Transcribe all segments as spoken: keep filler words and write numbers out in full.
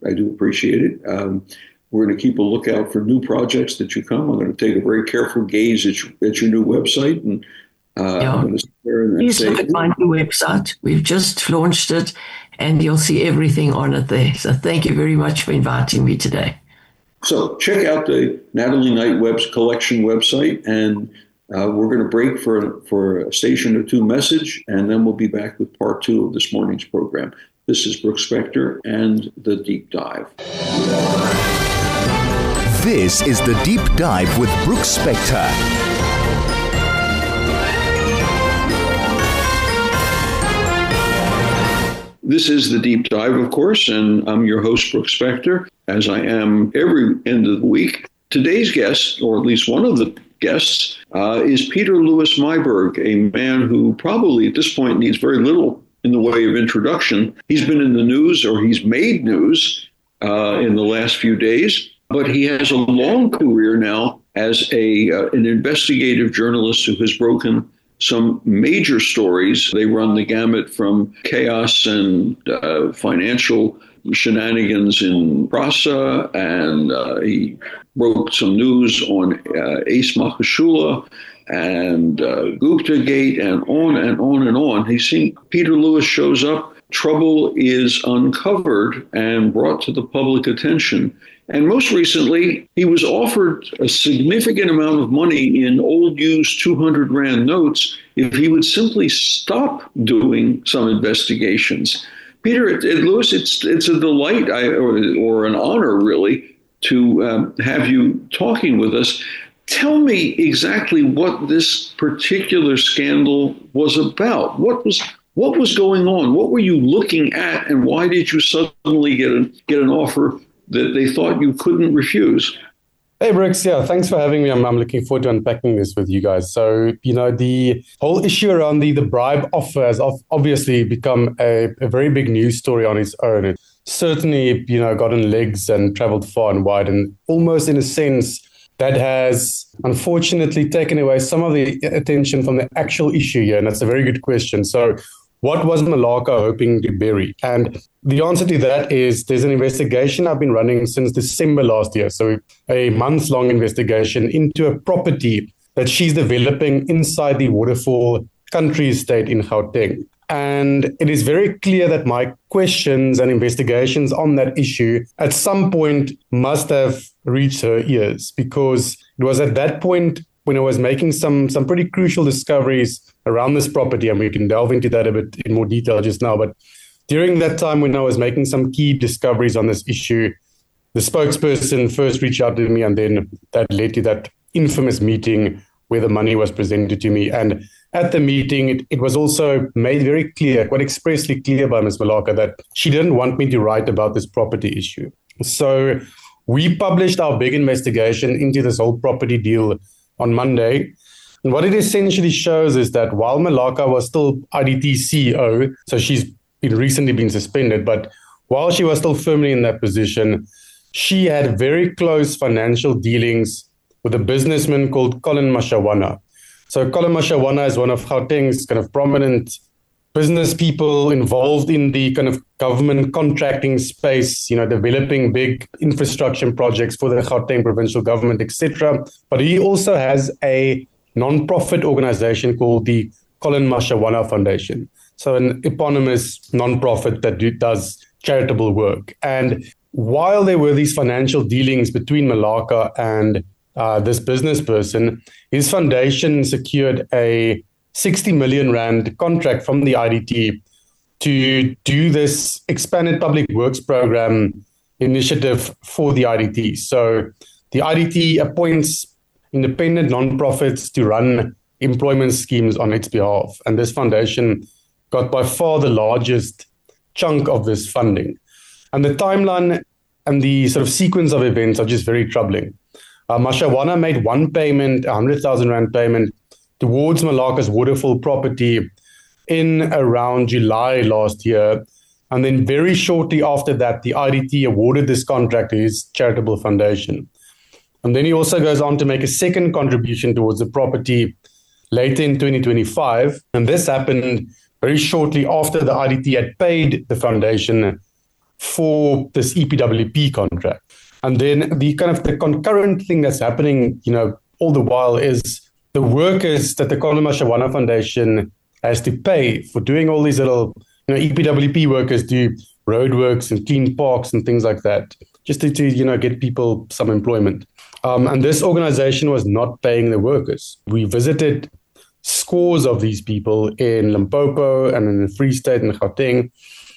I do appreciate it. Um, we're going to keep a lookout for new projects that you come. I'm going to take a very careful gaze at your, at your new website. And uh, yeah. I'm going to sit there and Please say, look at my new website. We've just launched it, and you'll see everything on it there. So thank you very much for inviting me today. So check out the Natalie Knight Web's collection website, and uh, we're going to break for, for a station or two message, and then we'll be back with part two of this morning's program. This is Brooks Spector and The Deep Dive. This is The Deep Dive with Brooks Spector. This is The Deep Dive, of course, and I'm your host, Brooks Spector, as I am every end of the week. Today's guest, or at least one of the guests, uh, is Peter Louis Myburgh, a man who probably at this point needs very little in the way of introduction. He's been in the news, or he's made news uh, in the last few days, but he has a long career now as a uh, an investigative journalist who has broken some major stories. They run the gamut from chaos and uh, financial shenanigans in Prasa, and uh, he broke some news on uh, Ace Mahashula and uh, Gupta Gate, and on and on and on. He's seen Peter Louis shows up, trouble is uncovered and brought to the public attention. And most recently, he was offered a significant amount of money in old used two hundred rand notes if he would simply stop doing some investigations. Peter, it, it, Louis, it's it's a delight I, or, or an honor, really, to um, have you talking with us. Tell me exactly what this particular scandal was about. What was what was going on? What were you looking at, and why did you suddenly get a, get an offer that they thought you couldn't refuse? Hey, Brooks. Yeah, thanks for having me. I'm, I'm looking forward to unpacking this with you guys. So, you know, the whole issue around the, the bribe offer has obviously become a, a very big news story on its own. It certainly, you know, gotten legs and traveled far and wide, and almost in a sense that has unfortunately taken away some of the attention from the actual issue here. And that's a very good question. So what was Malacca hoping to bury? And the answer to that is there's an investigation I've been running since December last year. So a month-long investigation into a property that she's developing inside the Waterfall country estate in Gauteng. And it is very clear that my questions and investigations on that issue at some point must have reached her ears, because it was at that point when I was making some some pretty crucial discoveries around this property, and we can delve into that a bit in more detail just now. But during that time when I was making some key discoveries on this issue, the spokesperson first reached out to me, and then that led to that infamous meeting where the money was presented to me. And at the meeting, it, it was also made very clear, quite expressly clear by Miz Malacca, that she didn't want me to write about this property issue. So we published our big investigation into this whole property deal on Monday. And what it essentially shows is that while Malacca was still I D T C E O, so she's been recently been suspended, but while she was still firmly in that position, she had very close financial dealings with a businessman called Colin Mashawana. So Colin Mashawana is one of Gauteng's kind of prominent business people involved in the kind of government contracting space, you know, developing big infrastructure projects for the Gauteng provincial government, et cetera. But he also has a non-profit organization called the Colin Mashawana Foundation. So an eponymous non-profit that do, does charitable work. And while there were these financial dealings between Malacca and uh, this business person, his foundation secured a sixty million rand contract from the I D T to do this expanded public works program initiative for the I D T. So the I D T appoints independent nonprofits to run employment schemes on its behalf. And this foundation got by far the largest chunk of this funding. And the timeline and the sort of sequence of events are just very troubling. Uh, Mashawana made one payment, a one hundred thousand rand payment, towards Malacca's Waterfall property in around July last year. And then very shortly after that, the I D T awarded this contract to his charitable foundation. And then he also goes on to make a second contribution towards the property later in twenty twenty-five. And this happened very shortly after the I D T had paid the foundation for this E P W P contract. And then the kind of the concurrent thing that's happening, you know, all the while is the workers that the Colin Mashawana Foundation has to pay for doing all these little, you know, E P W P workers do roadworks and clean parks and things like that, just to, to you know, get people some employment. Um, and this organization was not paying the workers. We visited scores of these people in Limpopo and in the Free State and Gauteng,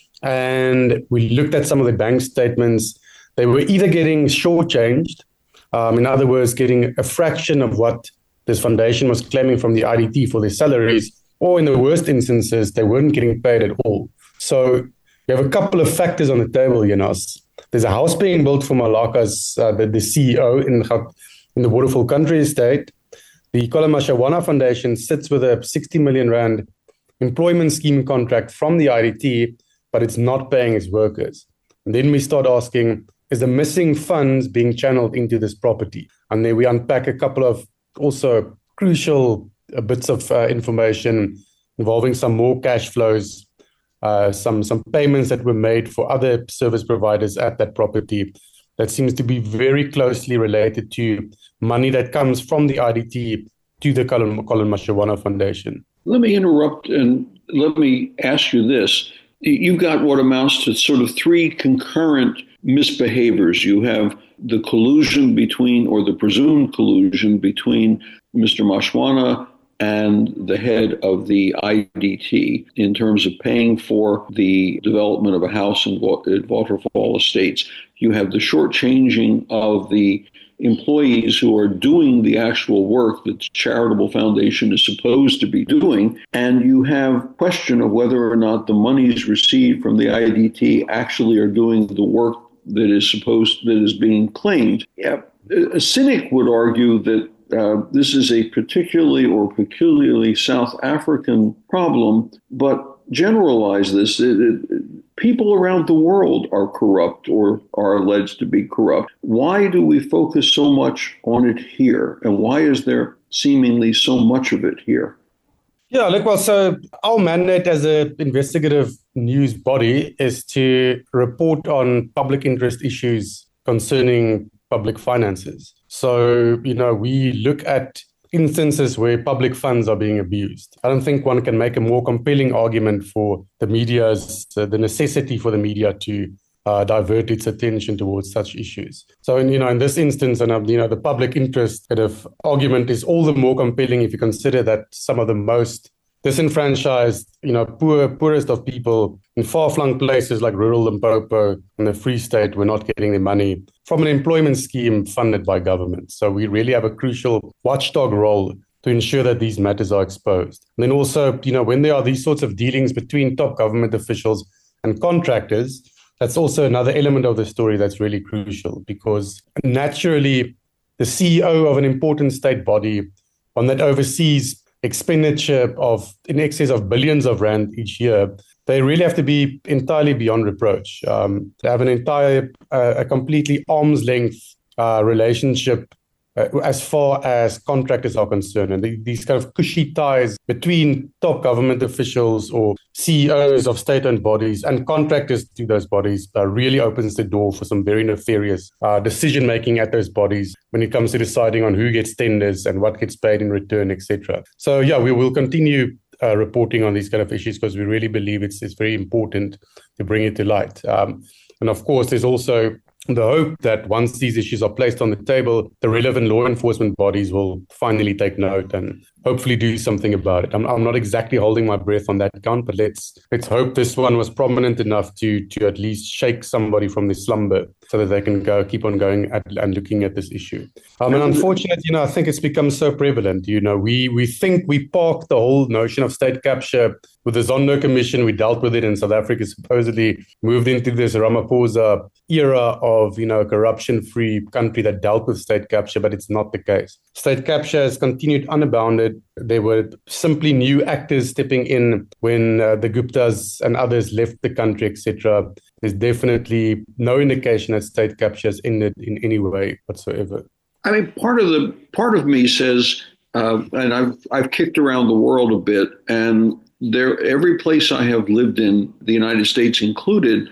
and we looked at some of the bank statements. They were either getting shortchanged, um, in other words, getting a fraction of what this foundation was claiming from the I D T for their salaries, or in the worst instances, they weren't getting paid at all. So we have a couple of factors on the table, you know. There's a house being built for Malaka's, uh, the, the C E O in, in the Waterfall Country Estate. The Colin Mashawana Foundation sits with a sixty million rand employment scheme contract from the I D T, but it's not paying its workers. And then we start asking, is the missing funds being channeled into this property? And then we unpack a couple of also crucial uh, bits of uh, information involving some more cash flows, uh, some some payments that were made for other service providers at that property that seems to be very closely related to money that comes from the I D T to the Colin, Colin Mashawana Foundation. Let me interrupt and let me ask you this. You've got what amounts to sort of three concurrent misbehaviors. You have the collusion between, or the presumed collusion between Mister Mashawana and the head of the I D T in terms of paying for the development of a house in Waterfall Estates. You have the shortchanging of the employees who are doing the actual work that the charitable foundation is supposed to be doing, and you have question of whether or not the monies received from the I D T actually are doing the work that is supposed that is being claimed. Yeah, a cynic would argue that uh, this is a particularly or peculiarly South African problem, but generalize this. It, it, people around the world are corrupt or are alleged to be corrupt. Why do we focus so much on it here? And why is there seemingly so much of it here? Yeah, look, well, so our mandate as an investigative news body is to report on public interest issues concerning public finances. So, you know, we look at instances where public funds are being abused. I don't think one can make a more compelling argument for the media's, uh, the necessity for the media to uh, divert its attention towards such issues. So, in, you know, in this instance, and uh, you know, the public interest kind of argument is all the more compelling if you consider that some of the most disenfranchised, you know, poor, poorest of people in far-flung places like rural Limpopo and the Free State were not getting their money from an employment scheme funded by government. So we really have a crucial watchdog role to ensure that these matters are exposed. And then also, you know, when there are these sorts of dealings between top government officials and contractors, that's also another element of the story that's really crucial, because naturally the C E O of an important state body, one that oversees expenditure of in excess of billions of rand each year, they really have to be entirely beyond reproach. Um, they have an entire, uh, a completely arm's length uh, relationship uh, as far as contractors are concerned. And the, these kind of cushy ties between top government officials or C E Os of state-owned bodies and contractors to those bodies uh, really opens the door for some very nefarious uh, decision-making at those bodies when it comes to deciding on who gets tenders and what gets paid in return, et cetera. So, yeah, we will continue uh, reporting on these kind of issues because we really believe it's, it's very important to bring it to light. Um, and, of course, there's also the hope that once these issues are placed on the table, the relevant law enforcement bodies will finally take note and hopefully do something about it. I'm, I'm not exactly holding my breath on that count, but let's let's hope this one was prominent enough to to at least shake somebody from their slumber so that they can go keep on going at, and looking at this issue. Um, and unfortunately, you know, I think it's become so prevalent. You know, we we think we parked the whole notion of state capture with the Zondo Commission. We dealt with it in South Africa, supposedly moved into this Ramaphosa era of, you know, a corruption-free country that dealt with state capture, but it's not the case. State capture has continued unabounded. There were simply new actors stepping in when uh, the Guptas and others left the country, et cetera. There's definitely no indication that state capture has ended in any way whatsoever. I mean, part of the part of me says, uh, and I've I've kicked around the world a bit, and there every place I have lived in, the United States included,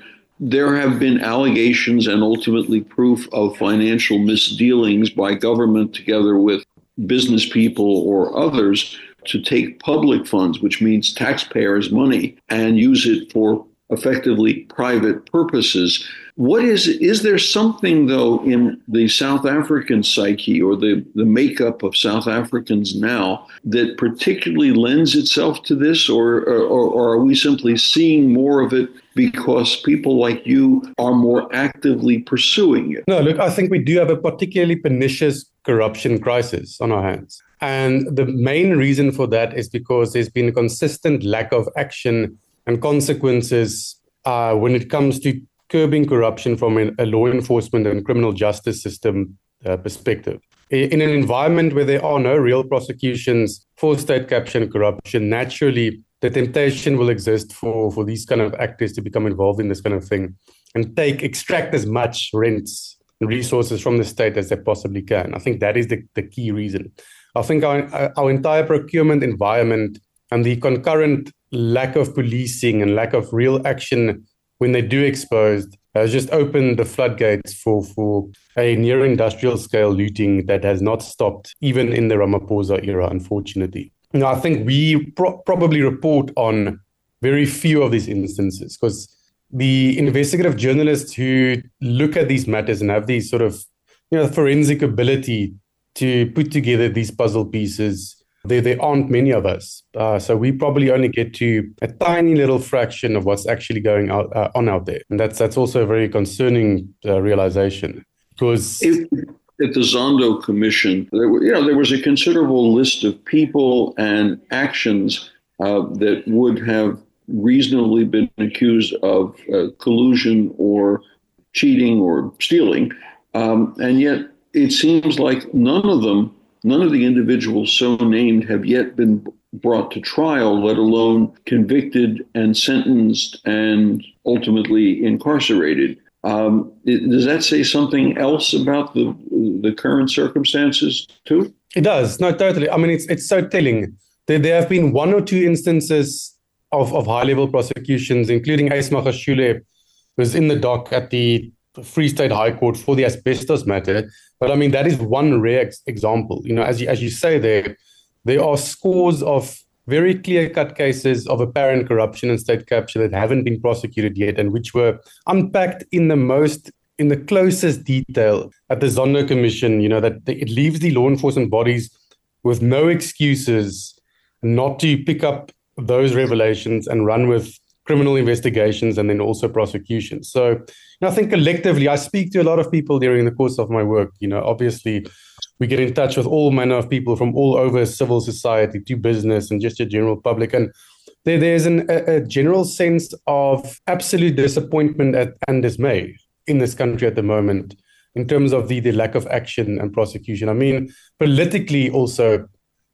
there have been allegations and ultimately proof of financial misdealings by government together with business people or others to take public funds, which means taxpayers' money, and use it for effectively private purposes. What is, is there something, though, in the South African psyche or the, the makeup of South Africans now that particularly lends itself to this, or, or, or are we simply seeing more of it because people like you are more actively pursuing it? No, look, I think we do have a particularly pernicious corruption crisis on our hands. And the main reason for that is because there's been a consistent lack of action and consequences uh, when it comes to curbing corruption from a law enforcement and criminal justice system uh, perspective. In an environment where there are no real prosecutions for state capture and corruption, naturally the temptation will exist for, for these kind of actors to become involved in this kind of thing and take, extract as much rents and resources from the state as they possibly can. I think that is the, the key reason. I think our, our entire procurement environment and the concurrent lack of policing and lack of real action when they do exposed has just opened the floodgates for, for a near industrial scale looting that has not stopped even in the Ramaphosa era, unfortunately. Now, I think we pro- probably report on very few of these instances because the investigative journalists who look at these matters and have these sort of, you know, forensic ability to put together these puzzle pieces, There, there aren't many of us. Uh, so we probably only get to a tiny little fraction of what's actually going out, uh, on out there. And that's that's also a very concerning uh, realization. Because if, at the Zondo Commission, there were, you know, there was a considerable list of people and actions uh, that would have reasonably been accused of uh, collusion or cheating or stealing. Um, and yet it seems like none of them None of the individuals so named have yet been brought to trial, let alone convicted and sentenced and ultimately incarcerated. Um, it, does that say something else about the the current circumstances too? It does. No, totally. I mean, it's it's so telling. There, there have been one or two instances of, of high-level prosecutions, including Ace Magashule, who was in the dock at the Free State High Court for the asbestos matter. But I mean, that is one rare ex- example. You know, as you, as you say there, there are scores of very clear-cut cases of apparent corruption and state capture that haven't been prosecuted yet and which were unpacked in the most, in the closest detail at the Zondo Commission, you know, that it leaves the law enforcement bodies with no excuses not to pick up those revelations and run with criminal investigations and then also prosecutions. So you know, I think collectively, I speak to a lot of people during the course of my work. You know, obviously, we get in touch with all manner of people from all over civil society to business and just the general public. And there, there's an, a, a general sense of absolute disappointment at, and dismay in this country at the moment in terms of the, the lack of action and prosecution. I mean, politically also,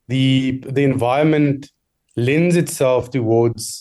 the the environment lends itself towards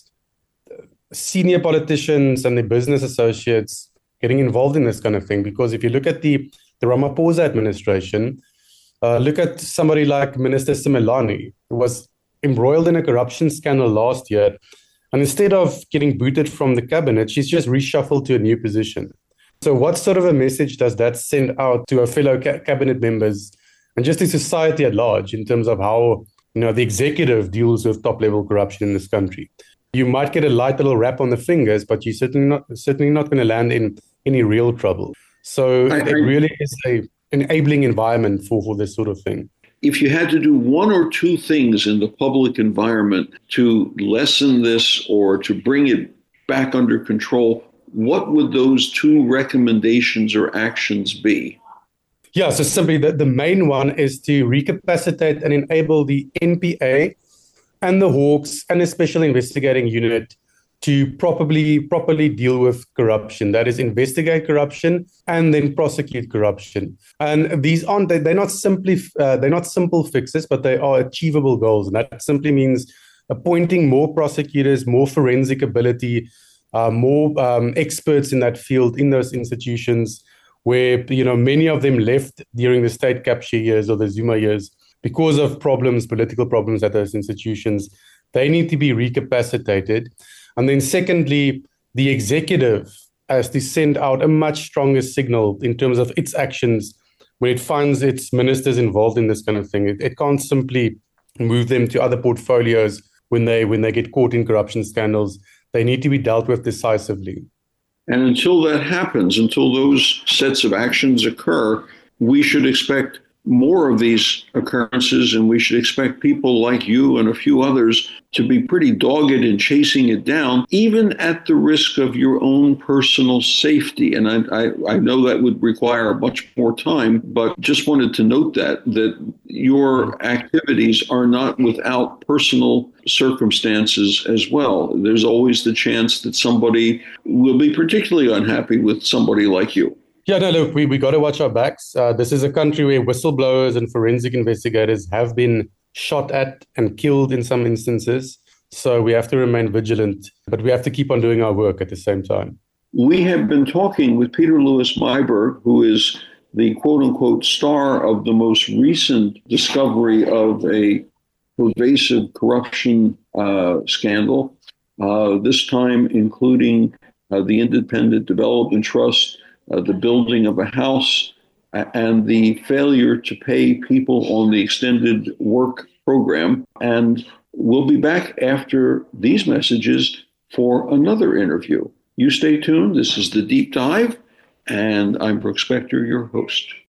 senior politicians and their business associates getting involved in this kind of thing. Because if you look at the, the Ramaphosa administration, uh, look at somebody like Minister Simelane, who was embroiled in a corruption scandal last year. And instead of getting booted from the cabinet, she's just reshuffled to a new position. So what sort of a message does that send out to our fellow ca- cabinet members and just to society at large in terms of how, you know, the executive deals with top-level corruption in this country? You might get a light little rap on the fingers, but you're certainly not certainly not going to land in any real trouble. So I, it really is a enabling environment for, for this sort of thing. If you had to do one or two things in the public environment to lessen this or to bring it back under control, what would those two recommendations or actions be? Yeah, so simply the, the main one is to recapacitate and enable the N P A and the Hawks and the Special Investigating Unit to properly properly deal with corruption. That is, investigate corruption and then prosecute corruption. And these aren't they're not simply uh, they're not simple fixes, but they are achievable goals. And that simply means appointing more prosecutors, more forensic ability, uh, more um, experts in that field in those institutions, where you know many of them left during the state capture years or the Zuma years because of problems, political problems at those institutions. They need to be recapacitated. And then secondly, the executive as to send out a much stronger signal in terms of its actions when it finds its ministers involved in this kind of thing. It, it can't simply move them to other portfolios when they when they get caught in corruption scandals. They need to be dealt with decisively. And until that happens, until those sets of actions occur, we should expect more of these occurrences, and we should expect people like you and a few others to be pretty dogged in chasing it down, even at the risk of your own personal safety. And I, I, I know that would require much more time, but just wanted to note that, that your activities are not without personal circumstances as well. There's always the chance that somebody will be particularly unhappy with somebody like you. Yeah, no, look, we, we got to watch our backs. Uh, this is a country where whistleblowers and forensic investigators have been shot at and killed in some instances. So we have to remain vigilant, but we have to keep on doing our work at the same time. We have been talking with Peter Louis Myburgh, who is the quote-unquote star of the most recent discovery of a pervasive corruption uh, scandal, uh, this time including uh, the Independent Development Trust, Uh, the building of a house, uh, and the failure to pay people on the extended work program. And we'll be back after these messages for another interview. You stay tuned. This is The Deep Dive, and I'm Brooks Spector, your host.